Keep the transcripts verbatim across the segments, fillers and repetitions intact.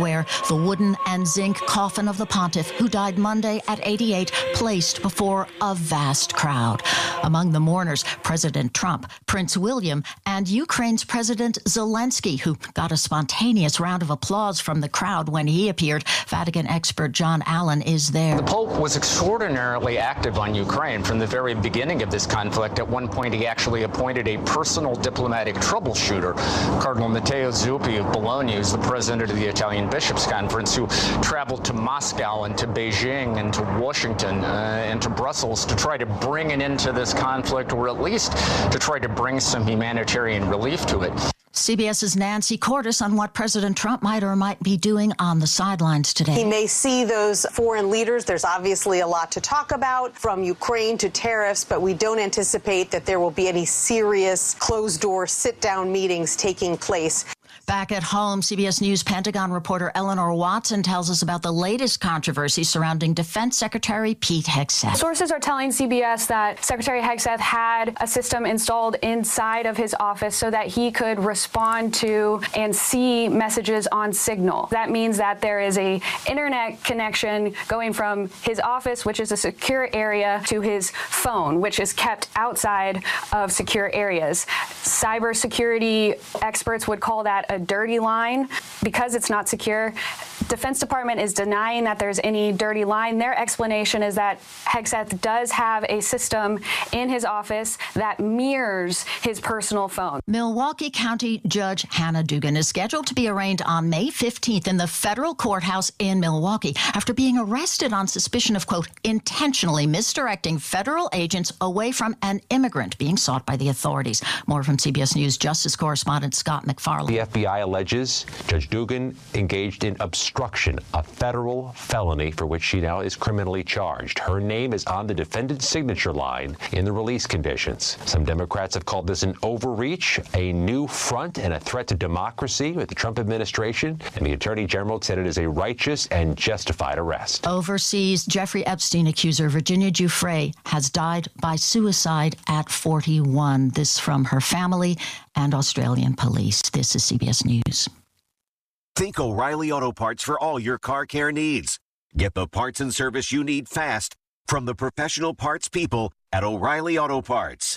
Square, the wooden and zinc coffin of the pontiff, who died Monday at eighty-eight, placed before a vast crowd. Among the mourners, President Trump, Prince William, and Ukraine's President Zelensky, who got a spontaneous round of applause from the crowd when he appeared. Vatican expert John Allen is there. The Pope was extraordinarily active on Ukraine from the very beginning of this conflict. At one point, he actually appointed a personal diplomatic troubleshooter, Cardinal Matteo Zuppi of Bologna, who's the president of the Italian Bishops' Conference, who traveled to Moscow and to Beijing and to Washington uh, and to Brussels to try to bring an end to this conflict, or at least to try to bring some humanitarian relief to it. CBS's Nancy Cordes on what President Trump might or might be doing on the sidelines today. He may see those foreign leaders. There's obviously a lot to talk about, from Ukraine to tariffs, but we don't anticipate that there will be any serious closed-door sit-down meetings taking place. Back at home, C B S News Pentagon reporter Eleanor Watson tells us about the latest controversy surrounding Defense Secretary Pete Hegseth. Sources are telling C B S that Secretary Hegseth had a system installed inside of his office so that he could respond to and see messages on Signal. That means that there is a internet connection going from his office, which is a secure area, to his phone, which is kept outside of secure areas. Cybersecurity experts would call that a dirty line. Because it's not secure, Defense Department is denying that there's any dirty line. Their explanation is that Hegseth does have a system in his office that mirrors his personal phone. Milwaukee County Judge Hannah Dugan is scheduled to be arraigned on May fifteenth in the federal courthouse in Milwaukee after being arrested on suspicion of, quote, intentionally misdirecting federal agents away from an immigrant being sought by the authorities. More from C B S News Justice correspondent Scott McFarland. The F B I alleges Judge Dugan engaged in obstruction, a federal felony for which she now is criminally charged. Her name is on the defendant's signature line in the release conditions. Some Democrats have called this an overreach, a new front, and a threat to democracy with the Trump administration, and the Attorney General said it is a righteous and justified arrest. Overseas, Jeffrey Epstein accuser Virginia Giuffre has died by suicide at forty-one. This from her family and Australian police. This is C B S News. Think O'Reilly Auto Parts for all your car care needs. Get the parts and service you need fast from the professional parts people at O'Reilly Auto Parts.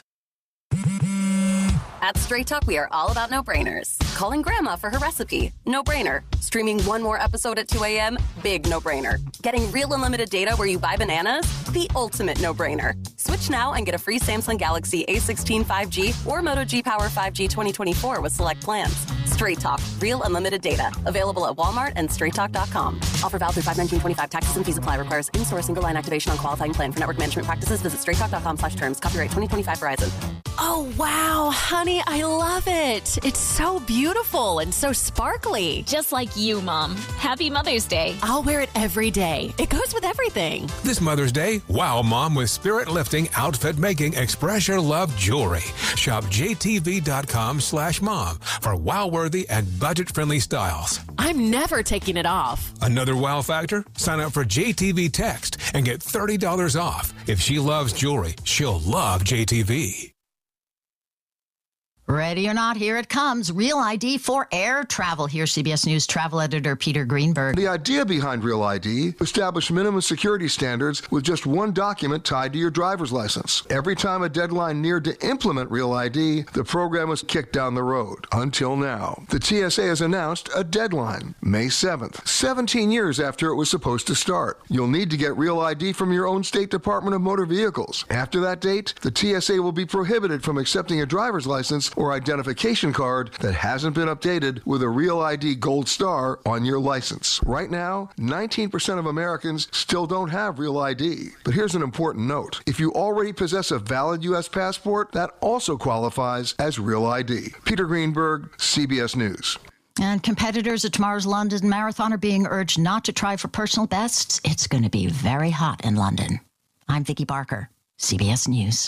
At Straight Talk, we are all about no-brainers. Calling Grandma for her recipe? No-brainer. Streaming one more episode at two a.m.? Big no-brainer. Getting real unlimited data where you buy bananas? The ultimate no-brainer. Switch now and get a free Samsung Galaxy A sixteen five G or Moto G Power five G twenty twenty-four with select plans. Straight Talk. Real unlimited data. Available at Walmart and straight talk dot com. Offer valid through five nineteen twenty-five. Taxes and fees apply. Requires in-store single-line activation on qualifying plan. For network management practices, visit straight talk dot com slash terms. Copyright twenty twenty-five Verizon. Oh, wow, honey, I love it. It's so beautiful and so sparkly. Just like you, Mom. Happy Mother's Day. I'll wear it every day. It goes with everything. This Mother's Day, wow Mom with spirit-lifting, outfit-making, express your love jewelry. Shop J T V dot com slash mom for wow-worthy and budget-friendly styles. I'm never taking it off. Another wow factor? Sign up for J T V Text and get thirty dollars off. If she loves jewelry, she'll love J T V. Ready or not, here it comes. Real I D for air travel. Here's C B S News travel editor Peter Greenberg. The idea behind Real I D, establish minimum security standards with just one document tied to your driver's license. Every time a deadline neared to implement Real I D, the program was kicked down the road. Until now. The T S A has announced a deadline, May seventh, seventeen years after it was supposed to start. You'll need to get Real I D from your own state Department of Motor Vehicles. After that date, the T S A will be prohibited from accepting a driver's license or identification card that hasn't been updated with a Real I D Gold Star on your license. Right now, nineteen percent of Americans still don't have Real I D. But here's an important note. If you already possess a valid U S passport, that also qualifies as Real I D. Peter Greenberg, C B S News. And competitors at tomorrow's London Marathon are being urged not to try for personal bests. It's going to be very hot in London. I'm Vicki Barker, C B S News.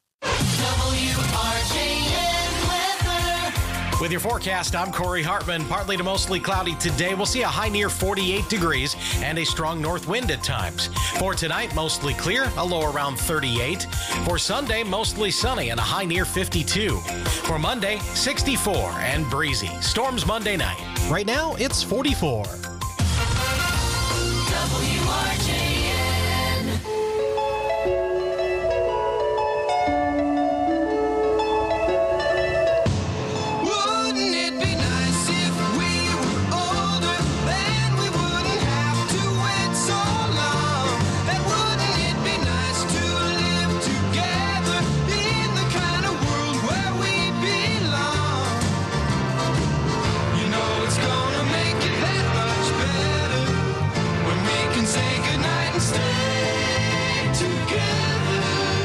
With your forecast, I'm Corey Hartman. Partly to mostly cloudy today. We'll see a high near forty-eight degrees and a strong north wind at times. For tonight, mostly clear, a low around thirty-eight. For Sunday, mostly sunny and a high near fifty-two. For Monday, sixty-four and breezy. Storms Monday night. Right now, it's forty-four. W R J N. Wouldn't it be nice if we were older, then we wouldn't have to wait so long? And wouldn't it be nice to live together in the kind of world where we belong? You know it's gonna make it that much better when we can say goodnight and stay together.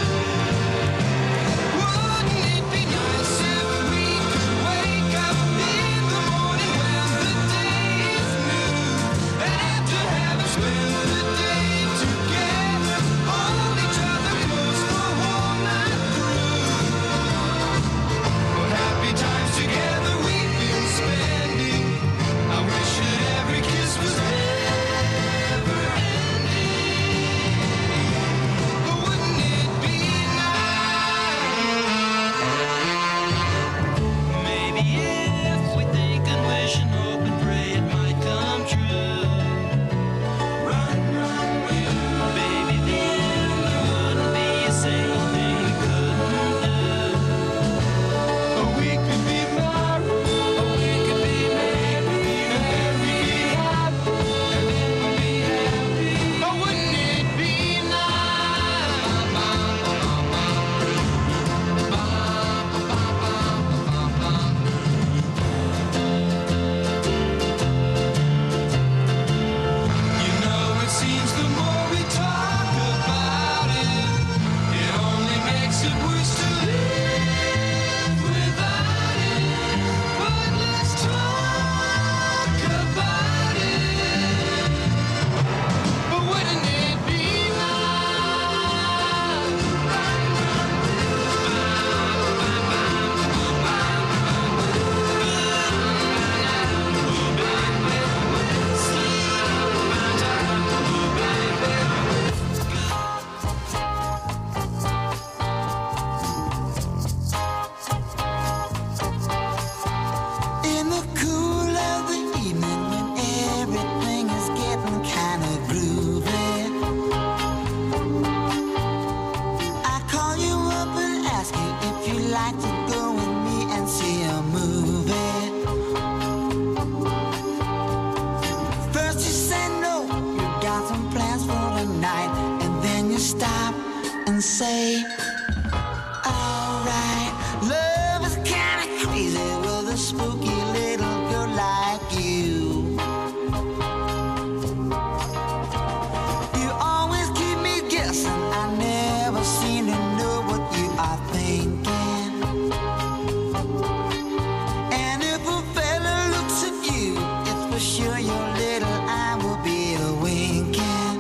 Wouldn't it be nice if we could wake up in the morning when the day is new, and after having spent the day together, hold each other close the whole night through? What happy times together we've been spending. I wish that every kiss was never ending. But wouldn't it be nice? Maybe if we think and wish and hope and pray it might come true. Run, run, run, baby, then there wouldn't be a single thing we couldn't do. Or we could be married, or we could be married, and then we'd be happy, and then we'd be happy. Or wouldn't it be You know, it seems the more we talk about it, it only makes it worse to live without it. But let's talk about it. But wouldn't it be In the cool of the evening when everything is getting kind of groovy, I call you up and ask you if you'd like to go with me and see a movie. First you say no, you got some plans for the night, and then you stop and say, alright, love is kinda crazy with a spooky little girl like you. You always keep me guessing, I never seem to know what you are thinking. And if a fella looks at you, it's for sure your little eye will be a winking.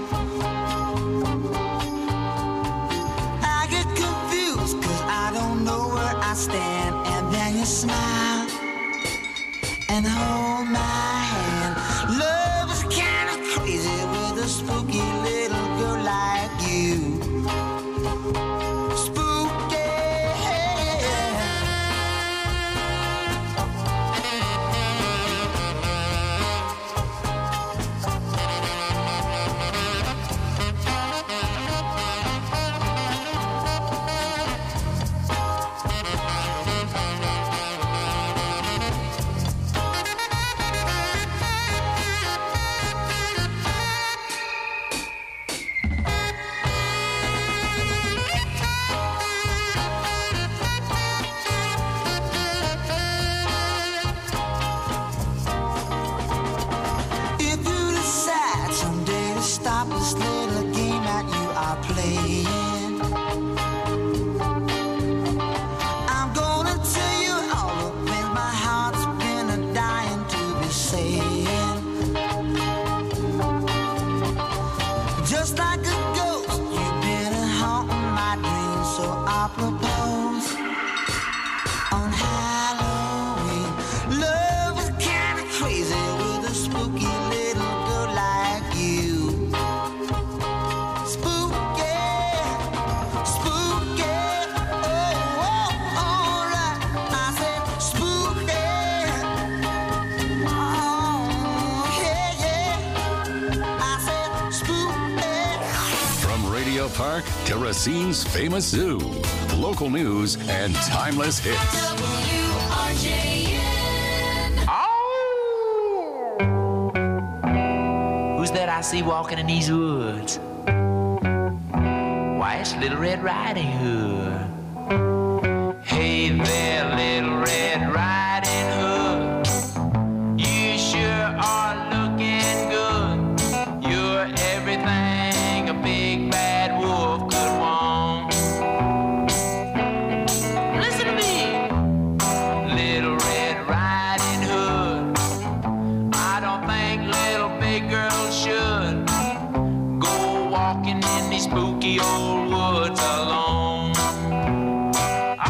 I get confused cause I don't know where I stand, and then you smile and hold my hand. Love is kinda crazy with a spooky little girl like you. Spooky. park to Racine's famous zoo. Local news and timeless hits. W R J N. Who's that I see walking in these woods? Why, it's Little Red Riding Hood. Hey there, Little Red Riding Hood. You sure are looking good. You're everything a big bad wolf could want. Listen to me, Little Red Riding Hood. I don't think little big girls should go walking in these spooky old woods alone. Oh,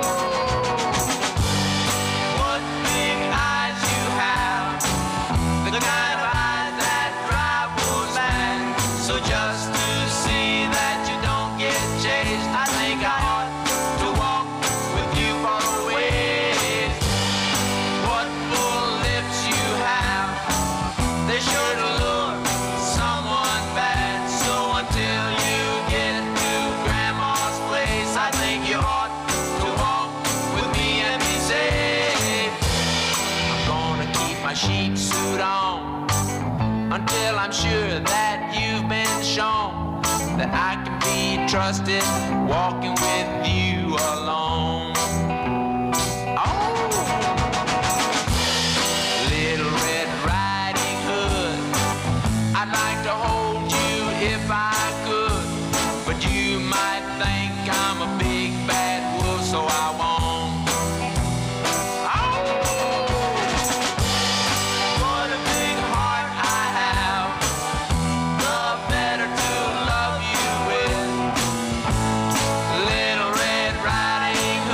what big eyes you have, the kind of eyes that drive wolves mad. So just to see that you don't get chased, I think I ought to walk with you for a ways. What full lips you have, they sure to lure someone bad. So until you get to Grandma's place, I think you ought to walk with me and be safe. I'm gonna keep my sheep suit on until I'm sure that you've been shown that I can be trusted walking with you alone. Oh, Little Red Riding Hood, I'd like to hold you if I could, but you might think I'm a big bad wolf, so I won't. Oh, what a big heart I have, the better to love you with. Little Red Riding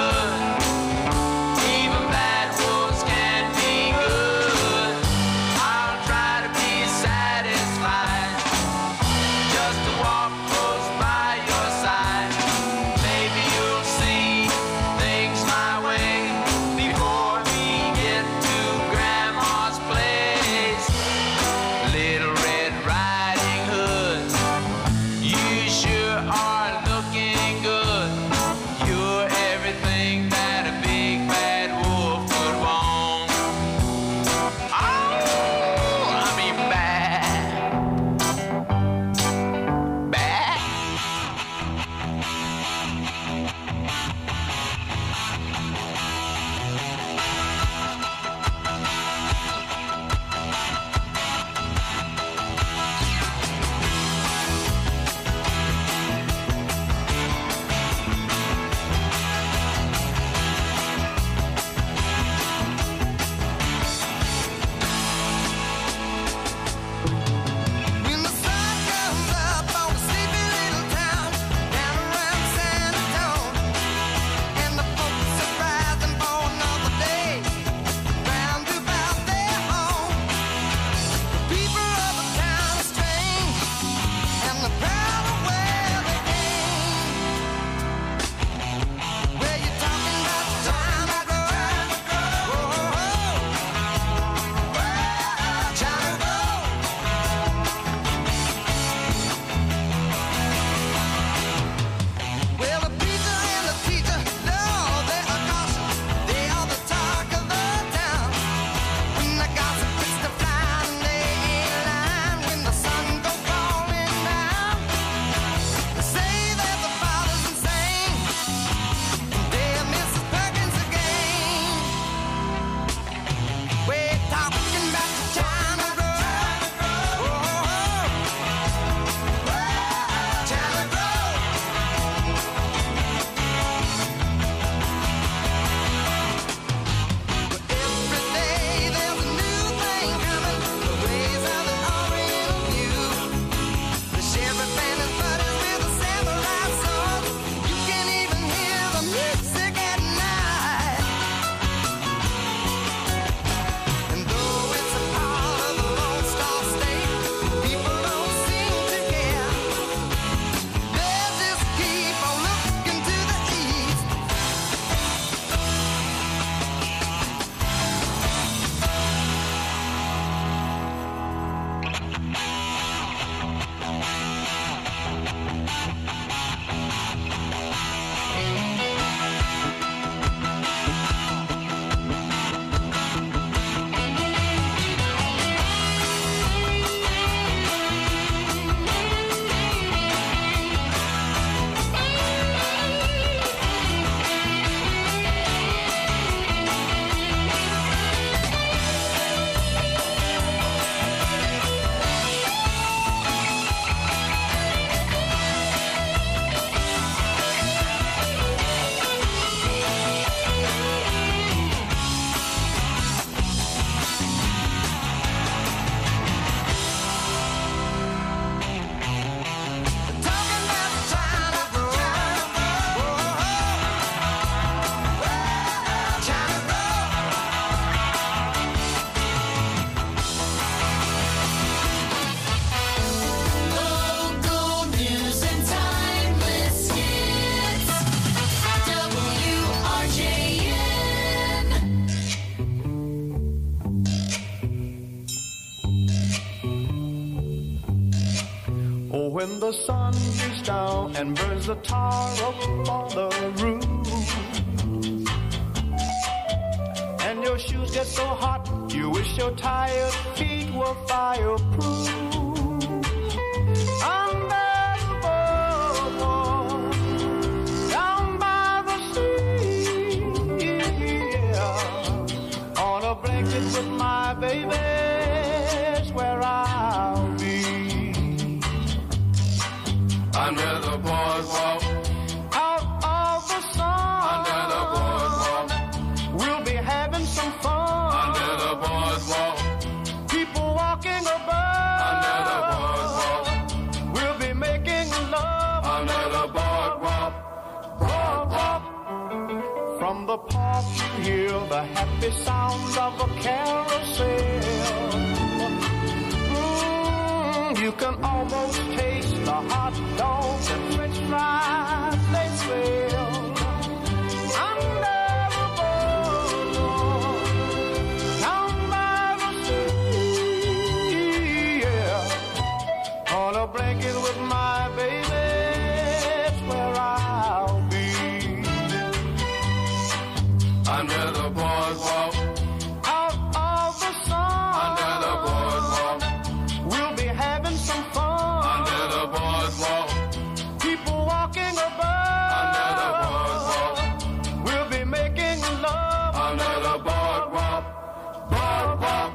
Oh, when the sun beats down and burns the tar up on the roof, and your shoes get so hot, you wish your tired feet were fireproof. Under the boardwalk, down by the sea, yeah, on a blanket with my baby's where I'll be. Under the boardwalk, out of the sun. Under the boardwalk, we'll be having some fun. Under the boardwalk, people walking above. Under the boardwalk, we'll be making love. Under the boardwalk, boardwalk. From the park you hear the happy sounds of a carousel. Mm, you can almost taste the hot dogs and french fries they sell. Under the boardwalk, down by the sea, yeah, on a blanket with my baby, it's where I'll be. Under the boardwalk, out of the sun. Under the boardwalk, we'll be having some fun. Under the boardwalk, people walking above. Under the boardwalk, we'll be making love. Under the boardwalk, boardwalk.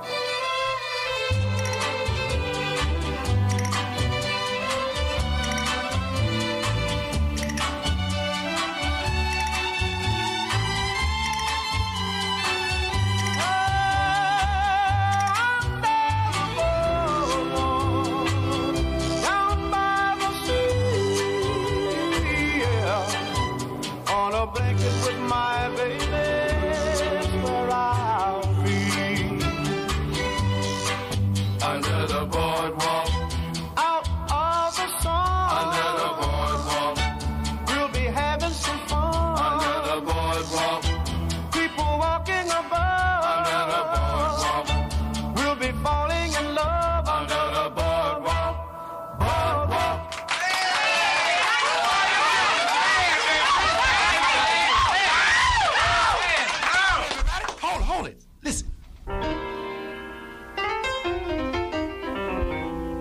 Down by the sea, yeah, on a blanket with my baby, it's where I'll be. Under the boardwalk, out of the sun. Under the boardwalk, we'll be having some fun. Under the boardwalk, people walking above. Under the boardwalk, we'll be falling in love. Under the boardwalk, boardwalk. Hold, hold it. Listen.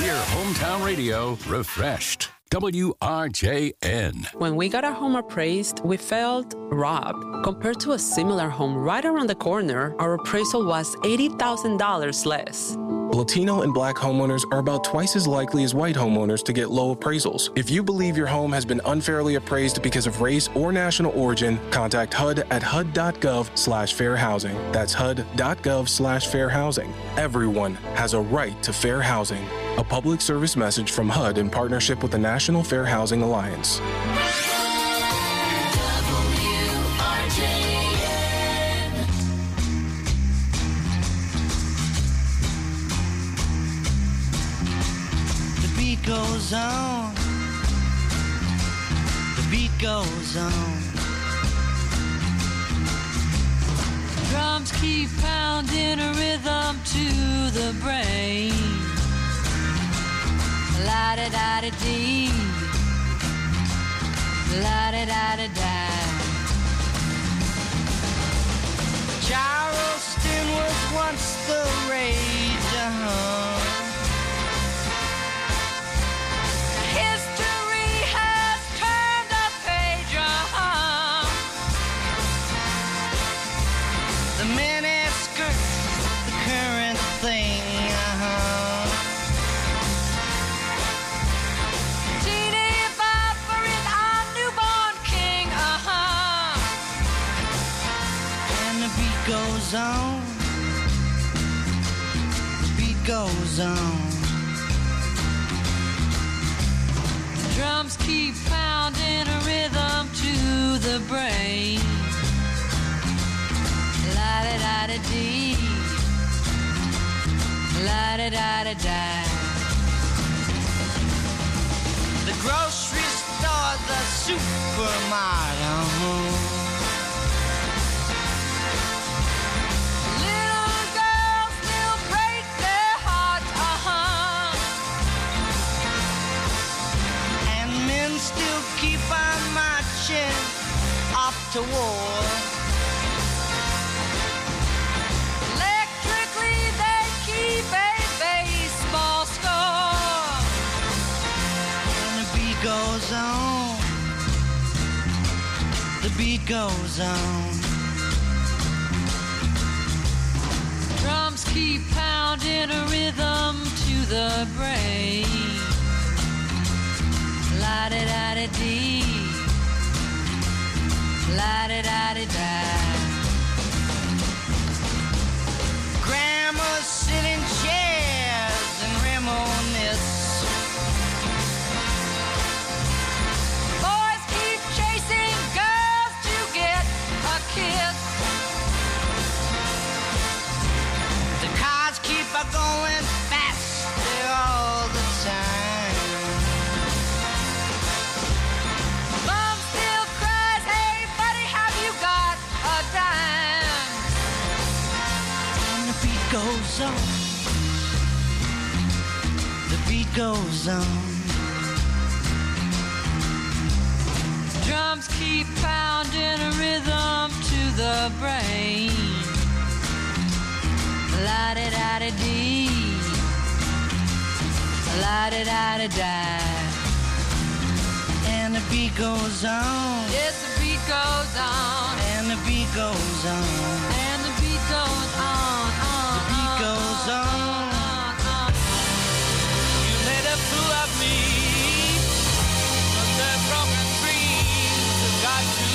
Hear hometown radio refreshed. W R J N. When we got our home appraised, we felt robbed. Compared to a similar home right around the corner, our appraisal was eighty thousand dollars less. Latino and Black homeowners are about twice as likely as white homeowners to get low appraisals. If you believe your home has been unfairly appraised because of race or national origin, contact H U D at H U D dot gov slash fair housing. That's H U D dot gov slash fair housing. Everyone has a right to fair housing. A public service message from H U D in partnership with the National Fair Housing Alliance. Goes on, the beat goes on. Drums keep pounding a rhythm to the brain. La da da da dee, la da da da da. Charleston was once the rage, uh-huh. Goes on, the beat goes on. The drums keep pounding a rhythm to the brain. La da da da dee, la da da da da. The grocery store, the supermarket. Keep on marching off to war. Electrically, they keep a baseball score. And the beat goes on. The beat goes on. Drums keep pounding a rhythm to the brain. La da da da dee, la da da da da. Grandma's sitting chairs and reminisce. Boys keep chasing girls to get a kiss. The cars keep a going faster all the time. Goes on, the beat goes on. Drums keep pounding a rhythm to the brain. La da da da dee, la da da da da. And the beat goes on. Yes, the beat goes on. And the beat goes on. And the beat goes on. Goes on. You made a fool of me, but the broken dreams have got to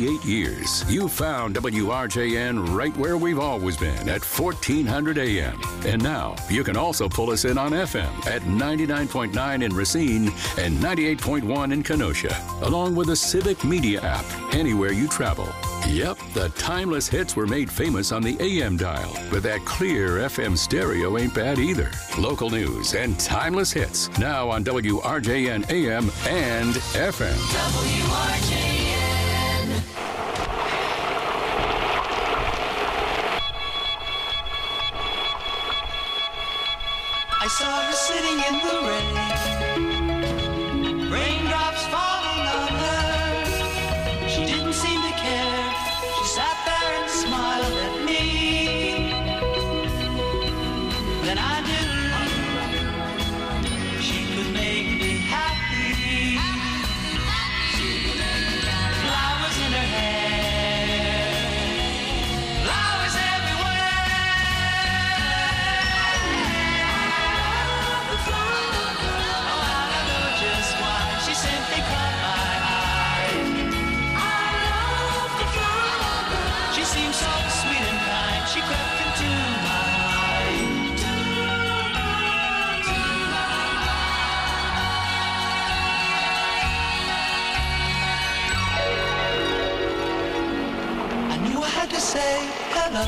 thirty-eight years, you found W R J N right where we've always been at fourteen hundred A M. And now you can also pull us in on F M at ninety-nine point nine in Racine and ninety-eight point one in Kenosha, along with the Civic Media app anywhere you travel. Yep, the timeless hits were made famous on the A M dial, but that clear F M stereo ain't bad either. Local news and timeless hits now on W R J N A M and F M. W R J N. I saw her sitting in the rain, raindrops falling on her. She didn't seem to care. She sat there and smiled at me. Then I knew she could make me happy. Flowers in her hair, flowers everywhere. Oh, I don't know just why. She simply caught my eye. She seemed so sweet and kind. She crept into my I knew I had to say hello.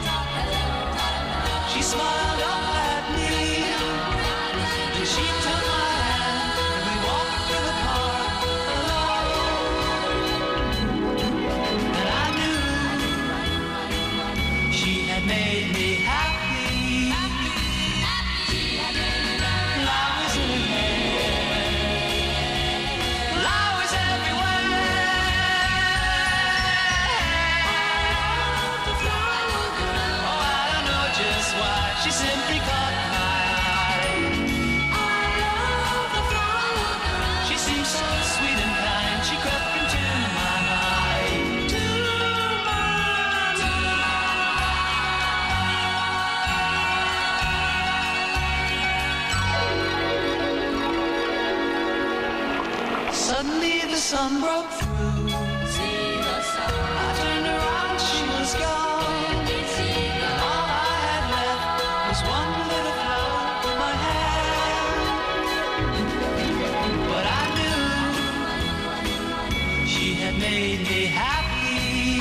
She smiled up at me. Then she took my hand and we walked through the park alone. And I knew she had made me happy. Flowers in her hair, flowers everywhere. Oh, I don't know just why. She simply caught my eye. She seemed so sweet and kind. She crept into my mind. Suddenly the sun broke through. I turned around, she was gone. All I had left was one little flower in my hand. But I knew she had made me happy.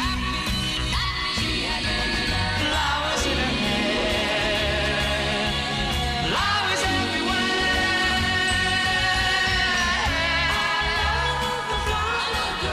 Flowers in her hair, flowers everywhere.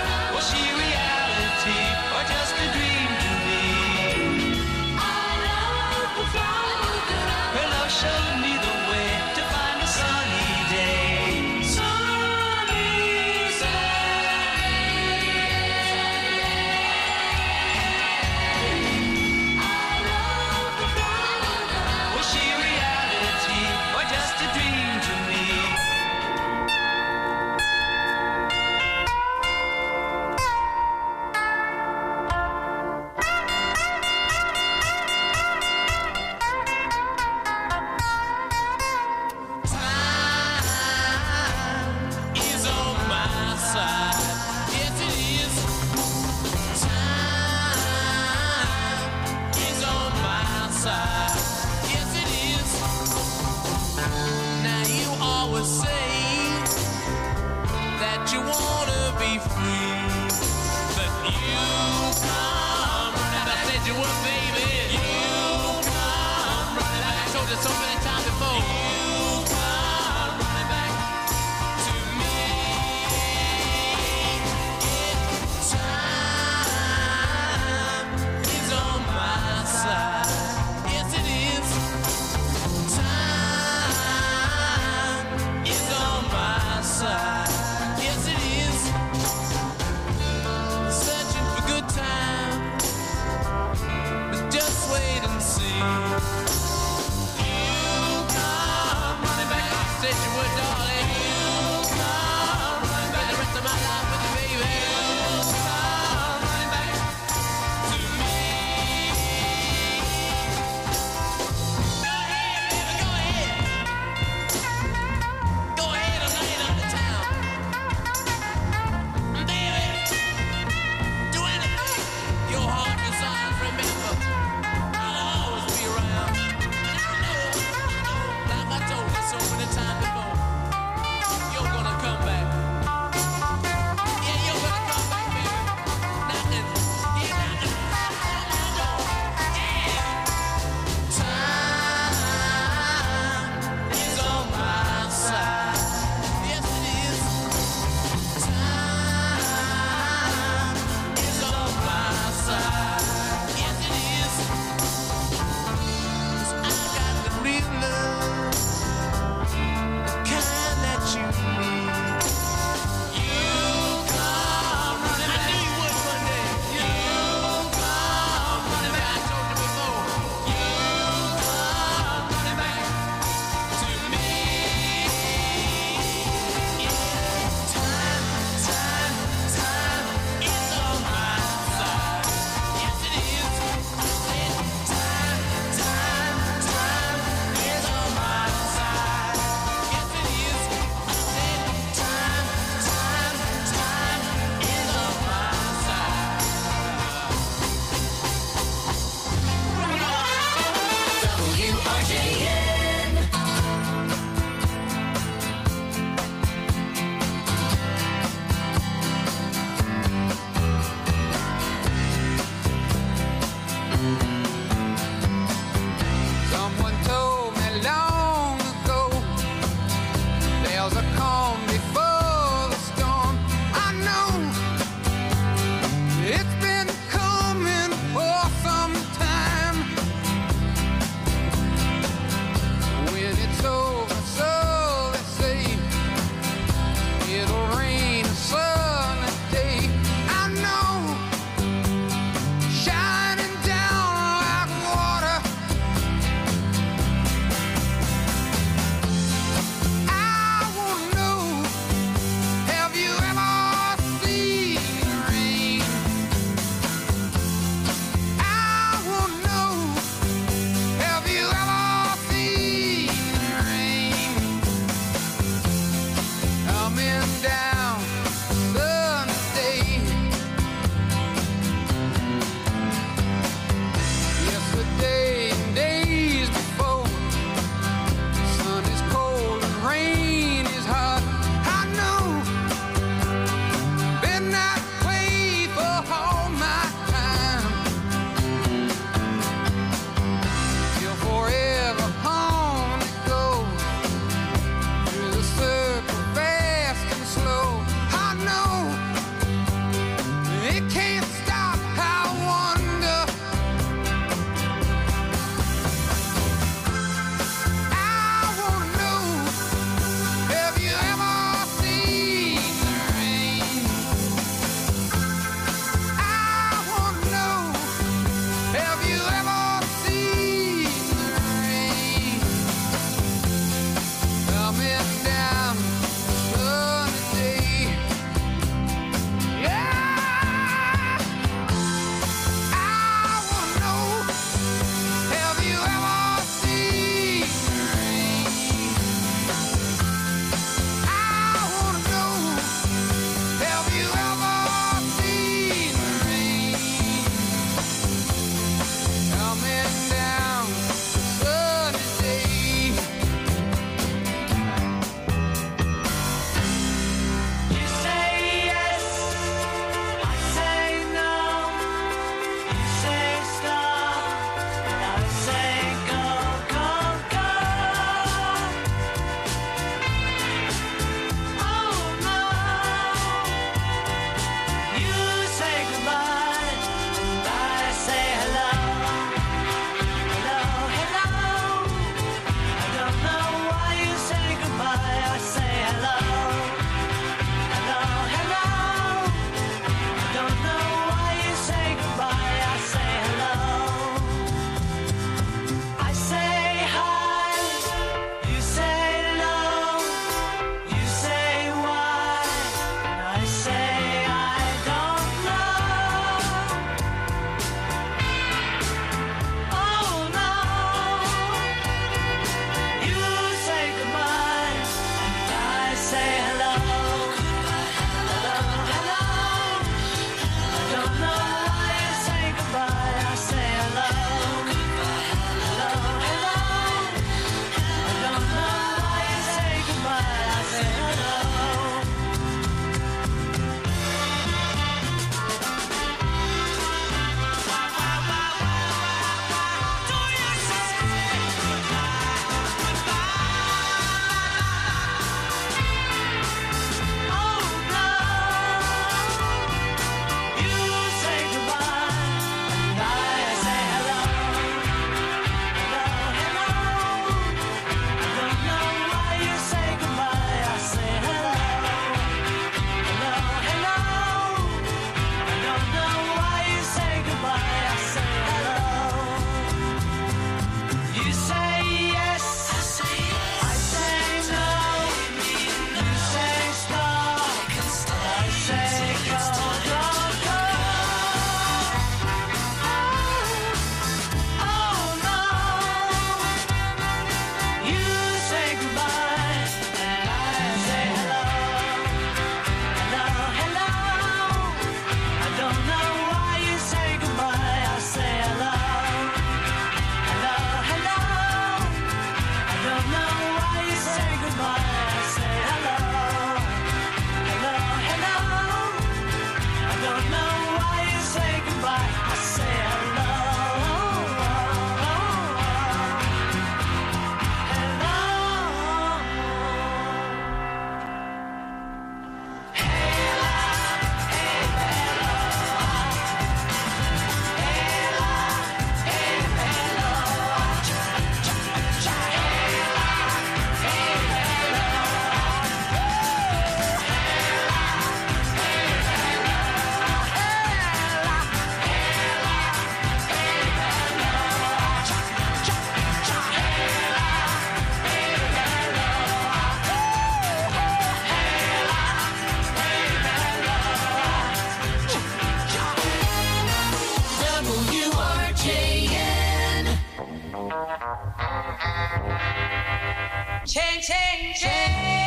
Change, change, change.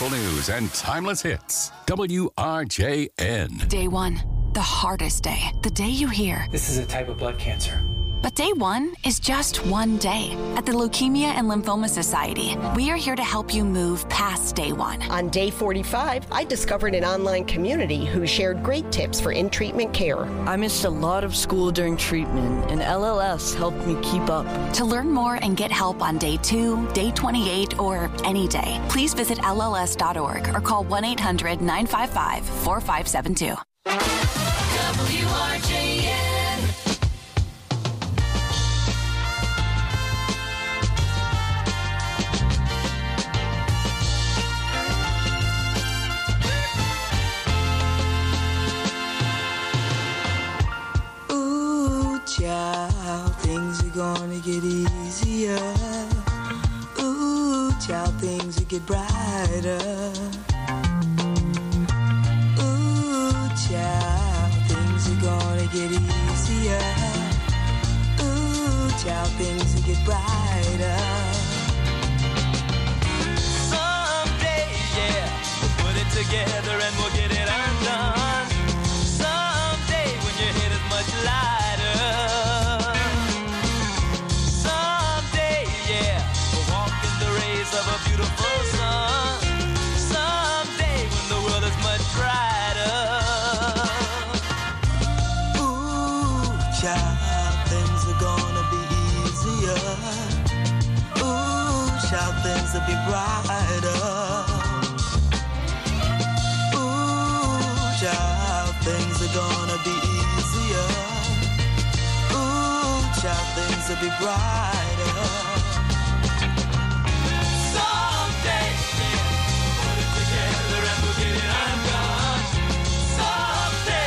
local news and timeless hits. W R J N. Day one, the hardest day. The day you hear, this is a type of blood cancer. But day one is just one day. At the Leukemia and Lymphoma Society, we are here to help you move past day one. On day forty-five, I discovered an online community who shared great tips for in-treatment care. I missed a lot of school during treatment, and L L S helped me keep up. To learn more and get help on day two, day twenty-eight, or any day, please visit L L S dot org or call one eight hundred nine five five four five seven two. W R J N. Child, things are gonna get easier. Ooh, child, things will get brighter. Ooh, child, things are gonna get easier. Ooh, child, things will get brighter. Someday, yeah, we'll put it together and we'll get it undone. Someday when your head is much lighter. Someday, yeah, we'll walk in the rays of a beautiful sun. Someday when the world is much brighter. Ooh, child, things are gonna be easier. Ooh, child, things will be brighter. Ooh, child, things are gonna be easier. Ooh, child, things will be brighter. Someday, yeah, put it together and we'll get it undone. Someday,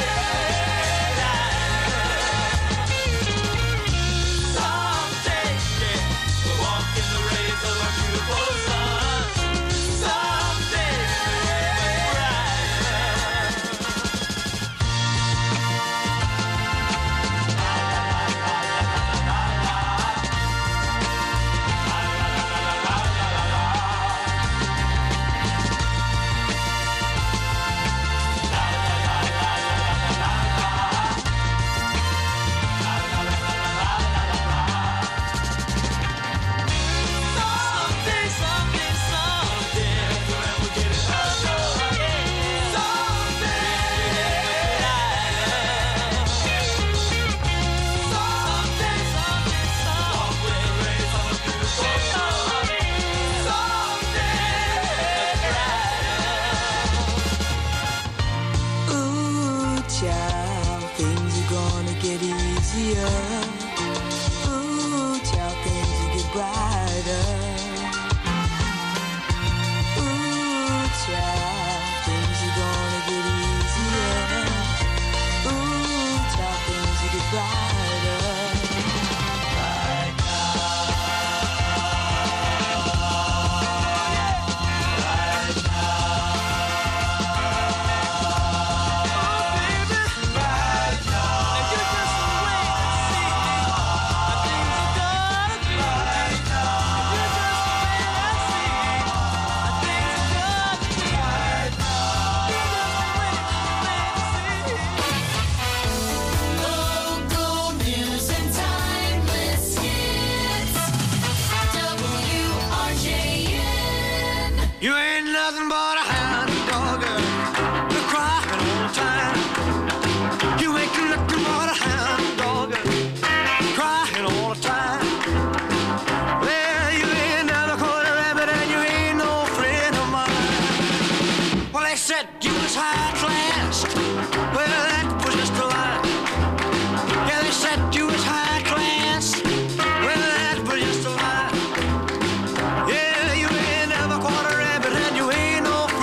someday, yeah, we'll walk in the rays of a beautiful sun. Someday, someday, someday, someday, we'll get it undone. Someday, someday, someday, rays of a beautiful sun. Ooh, child, things are gonna get easier. Ooh, child, things will get brighter. Ooh, child, things are gonna get easier. Ooh, child, things will get brighter. Local news and timeless hits. W R J N. You ain't nothing but a hound dog, girl. You're crying all the time. You ain't nothing but a hound dog, girl. Crying all the time. Well, you ain't never caught a rabbit and you ain't no friend of mine. Well, they said you was high class. Well, that was just a lie. Yeah, they said you was high class. Well, that was just a lie. Yeah, you ain't never caught a rabbit and you ain't no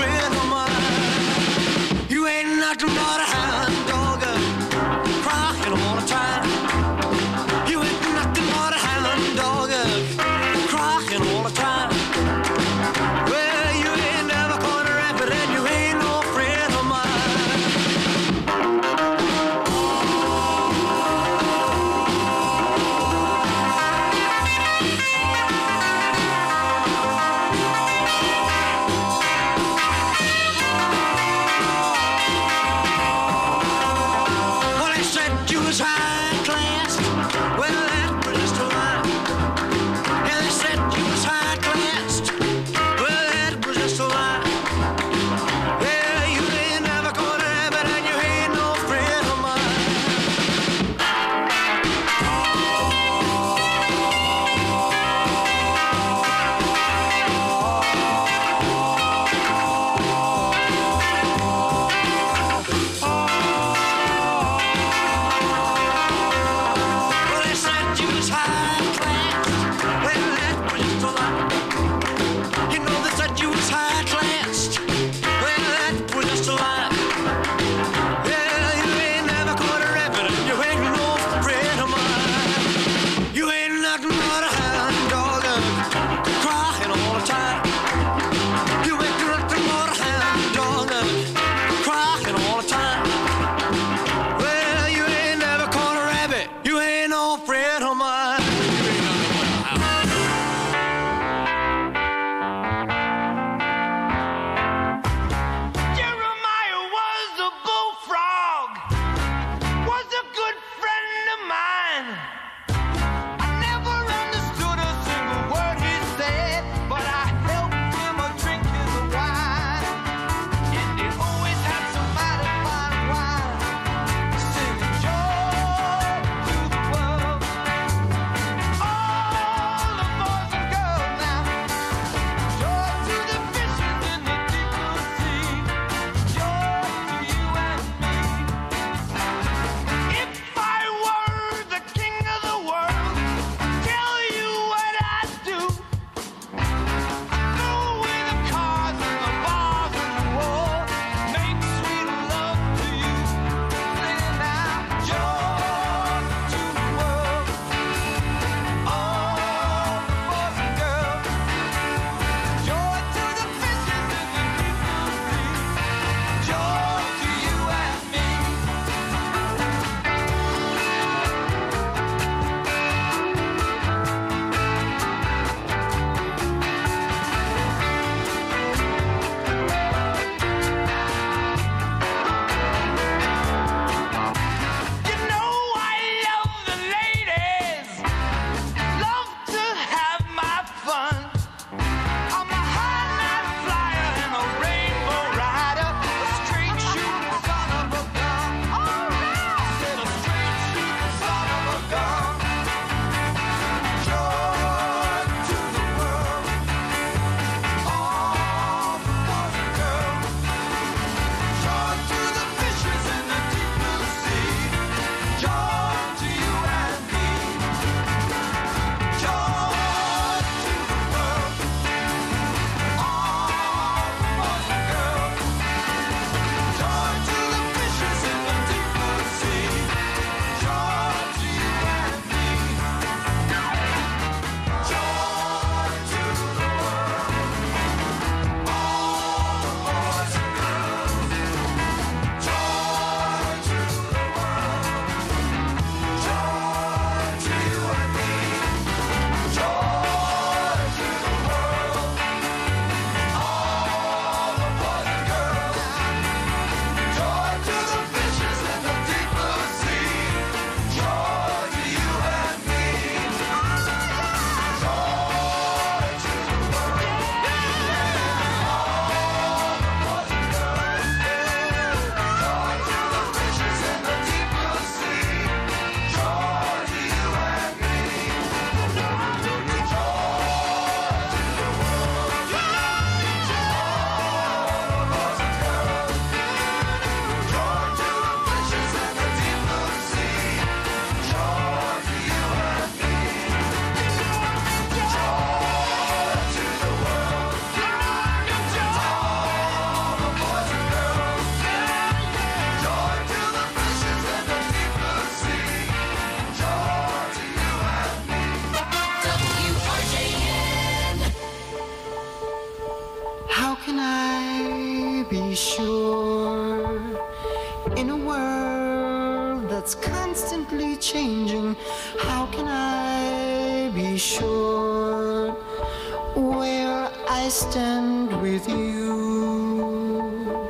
How can I be sure in a world that's constantly changing? How can I be sure where I stand with you?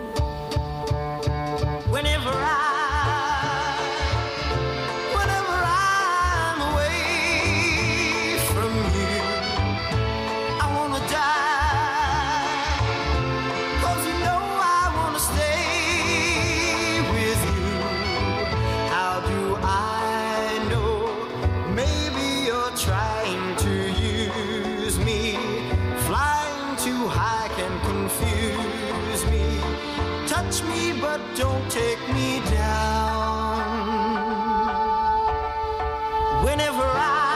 Whenever I, whenever I'm away from you, I wanna die. 'Cause you know I wanna stay with you. How do I know? Maybe you're trying to use me. Flying too high can confuse me. Touch me, but don't take me down. Whenever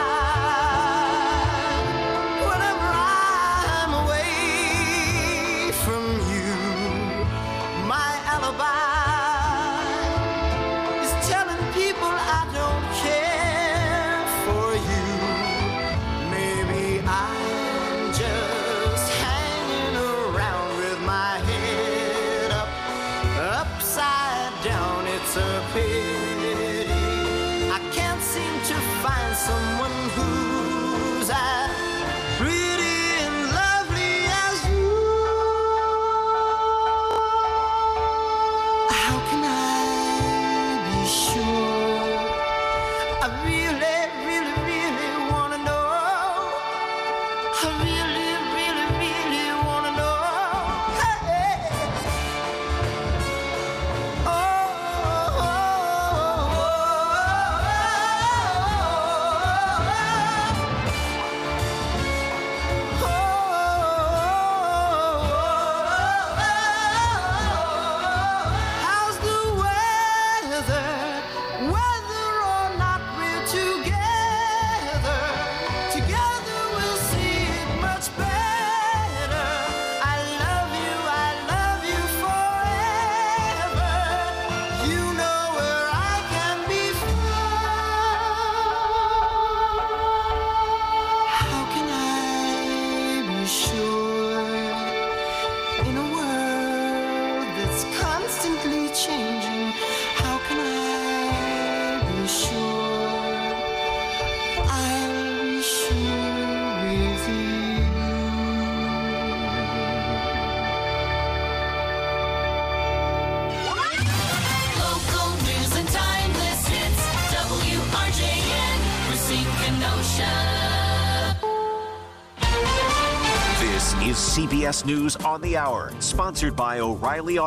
I, whenever I'm away from you, my alibi is telling people I don't care for you. Maybe I'm just hanging around with my head up, upside down. It's a pity I can't seem to find someone who's as pretty and lovely as you. How can I be sure? I really, really, really wanna know. I really, really, really wanna know. Hey. Oh, oh, oh, how's the weather? Whether or not we're together, together we'll see it much better. I love you, I love you forever. You know where I can be found. How can I be sure in a world that's constantly changing? How can I be sure I'll be sure with you? Local news and timeless hits. W R J N, Racine Kenosha. This is C B S News on the Hour, sponsored by O'Reilly Auto